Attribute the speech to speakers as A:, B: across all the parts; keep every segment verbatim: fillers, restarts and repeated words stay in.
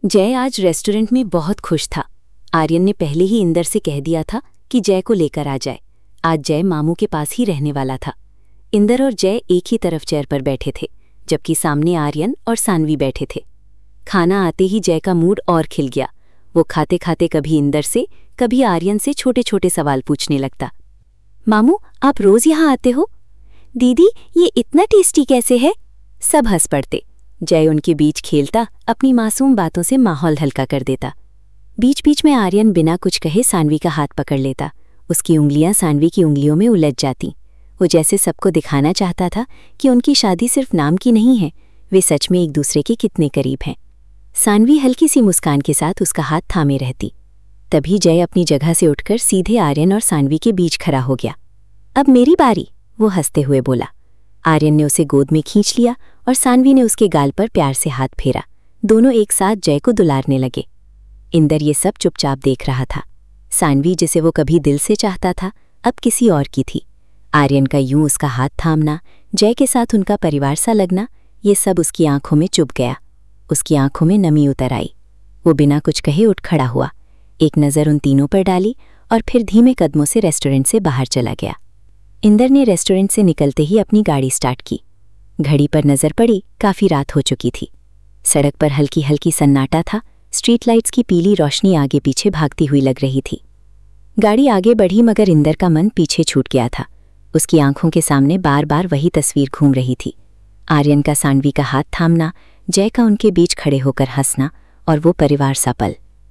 A: जय आज रेस्टोरेंट में बहुत खुश था। आर्यन ने पहले ही इंदर से कह दिया था कि जय को लेकर आ जाए। आज जय मामू के पास ही रहने वाला था। इंदर और जय एक ही तरफ चेयर पर बैठे थे, जबकि सामने आर्यन और सानवी बैठे थे। खाना आते ही जय का मूड और खिल गया। वो खाते खाते कभी इंदर से, कभी आर्यन से छोटे छोटे सवाल पूछने लगता। मामू, आप रोज यहाँ आते हो? दीदी, ये इतना टेस्टी कैसे है? सब हंस पड़ते। जय उनके बीच खेलता, अपनी मासूम बातों से माहौल हल्का कर देता। बीच बीच में आर्यन बिना कुछ कहे सानवी का हाथ पकड़ लेता। उसकी उंगलियां सानवी की उंगलियों में उलझ जाती। वो जैसे सबको दिखाना चाहता था कि उनकी शादी सिर्फ नाम की नहीं है, वे सच में एक दूसरे के कितने करीब हैं। सानवी हल्की सी मुस्कान के साथ उसका हाथ थामे रहती। तभी जय अपनी जगह से उठकर सीधे आर्यन और सानवी के बीच खड़ा हो गया। अब मेरी बारी, वो हंसते हुए बोला। आर्यन ने उसे गोद में खींच लिया और सानवी ने उसके गाल पर प्यार से हाथ फेरा। दोनों एक साथ जय को दुलारने लगे। इंदर ये सब चुपचाप देख रहा था। सानवी, जिसे वो कभी दिल से चाहता था, अब किसी और की थी। आर्यन का यूं उसका हाथ थामना, जय के साथ उनका परिवार सा लगना, ये सब उसकी आंखों में चुभ गया। उसकी आंखों में नमी उतर आई। वो बिना कुछ कहे उठ खड़ा हुआ, एक नज़र उन तीनों पर डाली और फिर धीमे कदमों से रेस्टोरेंट से बाहर चला गया। इंदर ने रेस्टोरेंट से निकलते ही अपनी गाड़ी स्टार्ट की। घड़ी पर नजर पड़ी, काफी रात हो चुकी थी। सड़क पर हल्की हल्की सन्नाटा था। स्ट्रीट लाइट्स की पीली रोशनी आगे पीछे भागती हुई लग रही थी। गाड़ी आगे बढ़ी, मगर इंदर का मन पीछे छूट गया था। उसकी आंखों के सामने बार बार वही तस्वीर घूम रही थी। आर्यन का सानवी का हाथ थामना, जय का उनके बीच खड़े होकर हंसना, और वो परिवार सा पल।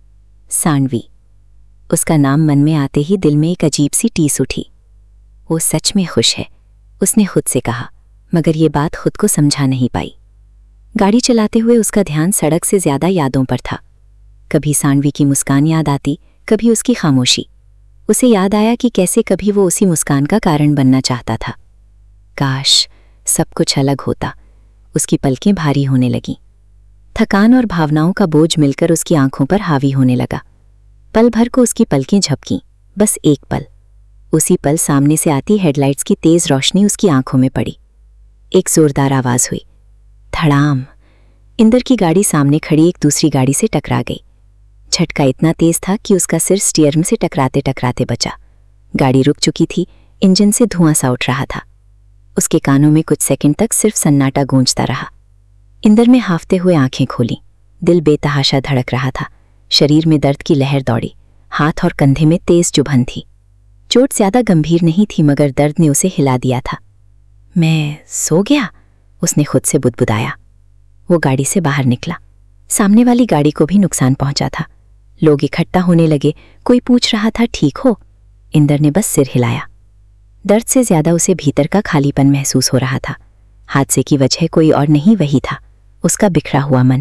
A: सानवी, उसका नाम मन में आते ही दिल में एक अजीब सी टीस उठी। वो सच में खुश है, उसने खुद से कहा, मगर ये बात खुद को समझा नहीं पाई। गाड़ी चलाते हुए उसका ध्यान सड़क से ज्यादा यादों पर था। कभी सानवी की मुस्कान याद आती, कभी उसकी खामोशी। उसे याद आया कि कैसे कभी वो उसी मुस्कान का कारण बनना चाहता था। काश सब कुछ अलग होता। उसकी पलकें भारी होने लगीं। थकान और भावनाओं का बोझ मिलकर उसकी आंखों पर हावी होने लगा। पल भर को उसकी पलकें झपकीं, बस एक पल। उसी पल सामने से आती हेडलाइट्स की तेज रोशनी उसकी आंखों में पड़ी। एक जोरदार आवाज हुई, धड़ाम। इंदर की गाड़ी सामने खड़ी एक दूसरी गाड़ी से टकरा गई। झटका इतना तेज था कि उसका सिर स्टीयरिंग से टकराते टकराते बचा। गाड़ी रुक चुकी थी, इंजन से धुआं सा उठ रहा था। उसके कानों में कुछ सेकंड तक सिर्फ सन्नाटा गूंजता रहा। इंदर ने हाफते हुए आंखें खोली। दिल बेतहाशा धड़क रहा था। शरीर में दर्द की लहर दौड़ी। हाथ और कंधे में तेज चुभन थी। चोट ज्यादा गंभीर नहीं थी, मगर दर्द ने उसे हिला दिया था। मैं सो गया, उसने खुद से बुदबुदाया। वो गाड़ी से बाहर निकला। सामने वाली गाड़ी को भी नुकसान पहुंचा था। लोग इकट्ठा होने लगे। कोई पूछ रहा था, ठीक हो? इंदर ने बस सिर हिलाया। दर्द से ज्यादा उसे भीतर का खालीपन महसूस हो रहा था। हादसे की वजह कोई और नहीं, वही था उसका बिखरा हुआ मन।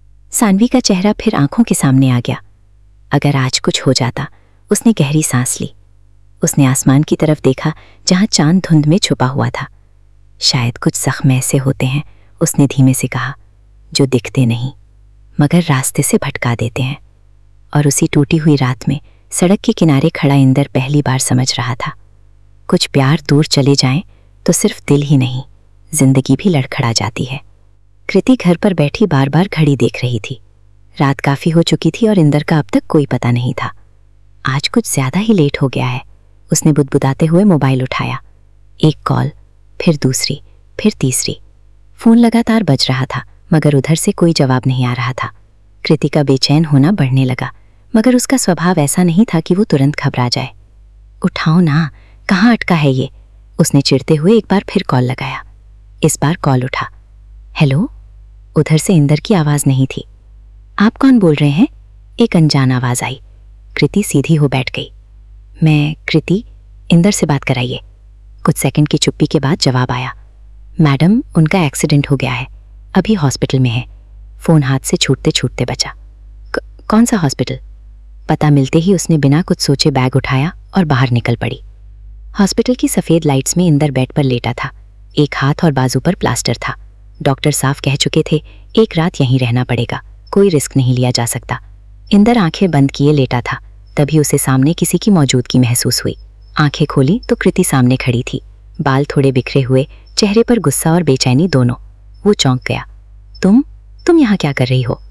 A: सानवी का चेहरा फिर आंखों के सामने आ गया। अगर आज कुछ हो जाता। उसने गहरी सांस ली। उसने आसमान की तरफ देखा, जहां चांद धुंध में छुपा हुआ था। शायद कुछ जख्म ऐसे होते हैं, उसने धीमे से कहा, जो दिखते नहीं मगर रास्ते से भटका देते हैं। और उसी टूटी हुई रात में सड़क के किनारे खड़ा इंदर पहली बार समझ रहा था, कुछ प्यार दूर चले जाएं तो सिर्फ दिल ही नहीं, जिंदगी भी लड़खड़ा जाती है। कृति घर पर बैठी बार बार घड़ी देख रही थी। रात काफी हो चुकी थी और इंदर का अब तक कोई पता नहीं था। आज कुछ ज्यादा ही लेट हो गया है। उसने बुदबुदाते हुए मोबाइल उठाया। एक कॉल, फिर दूसरी, फिर तीसरी। फोन लगातार बज रहा था, मगर उधर से कोई जवाब नहीं आ रहा था। कृति का बेचैन होना बढ़ने लगा, मगर उसका स्वभाव ऐसा नहीं था कि वो तुरंत घबरा जाए। उठाओ ना, कहाँ अटका है ये? उसने चिढ़ते हुए एक बार फिर कॉल लगाया। इस बार कॉल उठा। हेलो? उधर से इंदर की आवाज नहीं थी। आप कौन बोल रहे हैं? एक अनजान आवाज आई। कृति सीधी हो बैठ गई। मैं कृति, इंदर से बात कराइए। कुछ सेकंड की चुप्पी के बाद जवाब आया। मैडम, उनका एक्सीडेंट हो गया है, अभी हॉस्पिटल में है। फोन हाथ से छूटते छूटते बचा। कौन सा हॉस्पिटल? पता मिलते ही उसने बिना कुछ सोचे बैग उठाया और बाहर निकल पड़ी। हॉस्पिटल की सफेद लाइट्स में इंदर बेड पर लेटा था। एक हाथ और बाजू पर प्लास्टर था। डॉक्टर साफ कह चुके थे, एक रात यहीं रहना पड़ेगा, कोई रिस्क नहीं लिया जा सकता। इंदर आंखें बंद किए लेटा था। तभी उसे सामने किसी की मौजूदगी महसूस हुई। आंखें खोली तो कृति सामने खड़ी थी। बाल थोड़े बिखरे हुए, चेहरे पर गुस्सा और बेचैनी दोनों। वो चौंक गया। तुम तुम यहाँ क्या कर रही हो?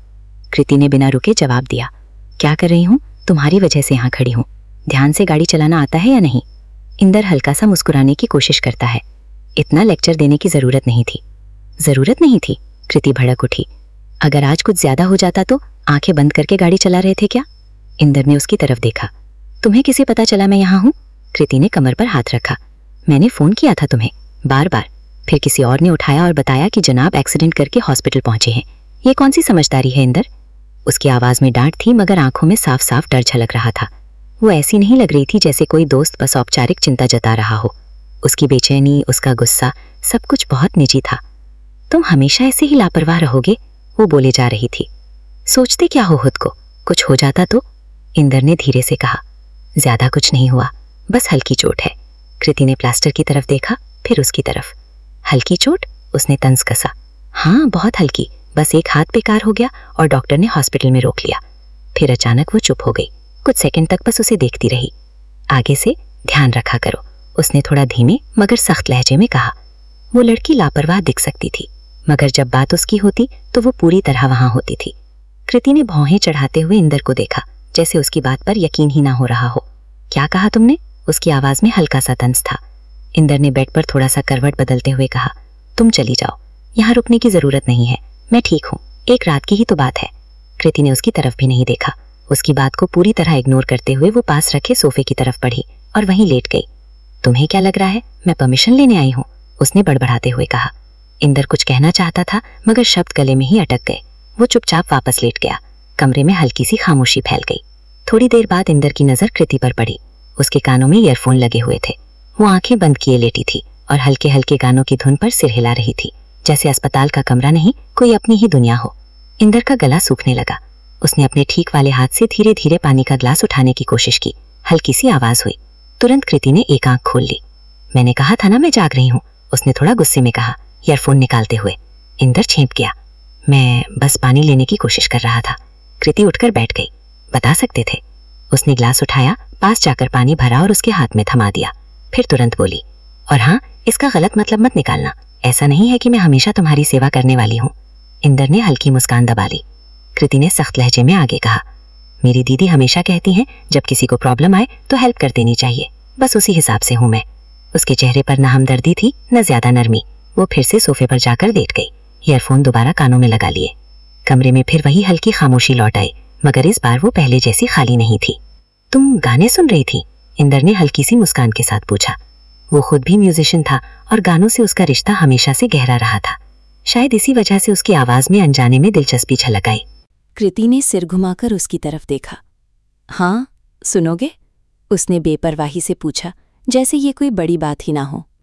A: कृति ने बिना रुके जवाब दिया। क्या कर रही हूँ? तुम्हारी वजह से यहाँ खड़ी हूँ। ध्यान से गाड़ी चलाना आता है या नहीं? इंदर हल्का सा मुस्कुराने की कोशिश करता है। इतना लेक्चर देने की जरूरत नहीं थी। जरूरत नहीं थी? कृति भड़क उठी। अगर आज कुछ ज्यादा हो जाता तो आंखें बंद करके गाड़ी चला रहे थे क्या? इंदर ने उसकी तरफ देखा। तुम्हें कैसे पता चला मैं यहाँ हूँ? कृति ने कमर पर हाथ रखा। मैंने फोन किया था तुम्हें बार बार, फिर किसी और ने उठाया और बताया कि जनाब एक्सीडेंट करके हॉस्पिटल पहुंचे हैं। ये कौन सी समझदारी है इंदर? उसकी आवाज में डांट थी मगर आंखों में साफ साफ डर झलक रहा था। वो ऐसी नहीं लग रही थी जैसे कोई दोस्त बस औपचारिक चिंता जता रहा हो। उसकी बेचैनी, उसका गुस्सा, सब कुछ बहुत निजी था। तुम हमेशा ऐसे ही लापरवाह रहोगे? वो बोले जा रही थी। सोचते क्या हो खुद को? कुछ हो जाता तो? इंदर ने धीरे से कहा। ज्यादा कुछ नहीं हुआ, बस हल्की चोट है। कृति ने प्लास्टर की तरफ देखा, फिर उसकी तरफ। हल्की चोट? उसने तंज कसा। हाँ, बहुत हल्की, बस एक हाथ बेकार हो गया और डॉक्टर ने हॉस्पिटल में रोक लिया। फिर अचानक वो चुप हो गई। कुछ सेकंड तक बस उसे देखती रही। आगे से ध्यान रखा करो, उसने थोड़ा धीमे मगर सख्त लहजे में कहा। वो लड़की लापरवाह दिख सकती थी मगर जब बात उसकी होती तो वो पूरी तरह वहां होती थी। कृति ने भौहें चढ़ाते हुए इंदर को देखा, जैसे उसकी बात पर यकीन ही ना हो रहा हो। क्या कहा तुमने? उसकी आवाज में हल्का सा तंज था। इंदर ने बेड पर थोड़ा सा करवट बदलते हुए कहा। तुम चली जाओ, यहाँ रुकने की जरूरत नहीं है, मैं ठीक हूँ, एक रात की ही तो बात है। कृति ने उसकी तरफ भी नहीं देखा। उसकी बात को पूरी तरह इग्नोर करते हुए वो पास रखे सोफे की तरफ बढ़ी और वहीं लेट गई। तुम्हें क्या लग रहा है मैं परमिशन लेने आई हूँ? उसने बड़बड़ाते हुए कहा। इंदर कुछ कहना चाहता था मगर शब्द गले में ही अटक गए। वो चुपचाप वापस लेट गया। कमरे में हल्की सी खामोशी फैल गई। थोड़ी देर बाद इंदर की नजर कृति पर पड़ी। उसके कानों में ईयरफोन लगे हुए थे। वो आंखें बंद किए लेटी थी और हल्के हल्के गानों की धुन पर सिर हिला रही थी, जैसे अस्पताल का कमरा नहीं, कोई अपनी ही दुनिया हो। इंदर का गला सूखने लगा। उसने अपने ठीक वाले हाथ से धीरे धीरे पानी का ग्लास उठाने की कोशिश की। हल्की सी आवाज हुई। तुरंत कृति ने एक आंख खोल ली। मैंने कहा था ना मैं जाग रही हूँ, उसने थोड़ा गुस्से में कहा, ईयरफोन निकालते हुए। इंदर चेंप गया। मैं बस पानी लेने की कोशिश कर रहा था। कृति उठकर बैठ गई। बता सकते थे। उसने ग्लास उठाया, पास जाकर पानी भरा और उसके हाथ में थमा दिया। फिर तुरंत बोली, और हाँ, इसका गलत मतलब मत निकालना। ऐसा नहीं है कि मैं हमेशा तुम्हारी सेवा करने वाली हूँ। इंदर ने हल्की मुस्कान दबा ली। कृति ने सख्त लहजे में आगे कहा, मेरी दीदी हमेशा कहती हैं जब किसी को प्रॉब्लम आए तो हेल्प कर देनी चाहिए, बस उसी हिसाब से हूं मैं। उसके चेहरे पर न हमदर्दी थी न ज्यादा नरमी। वो फिर से सोफे पर जाकर लेट गई। ईयरफोन दोबारा कानों में लगा लिए। कमरे में फिर वही हल्की खामोशी लौट आई मगर इस बार वो पहले जैसी खाली नहीं थी। तुम गाने सुन रही थी? इंदर ने हल्की सी मुस्कान के साथ पूछा। वो खुद भी म्यूजिशियन था और गानों से उसका रिश्ता हमेशा से गहरा रहा था। शायद इसी वजह से उसकी आवाज में अनजाने में दिलचस्पी झलक आई।
B: कृति ने सिर घुमाकर उसकी तरफ देखा। हाँ, सुनोगे? उसने बेपरवाही से पूछा, जैसे ये कोई बड़ी बात ही ना हो।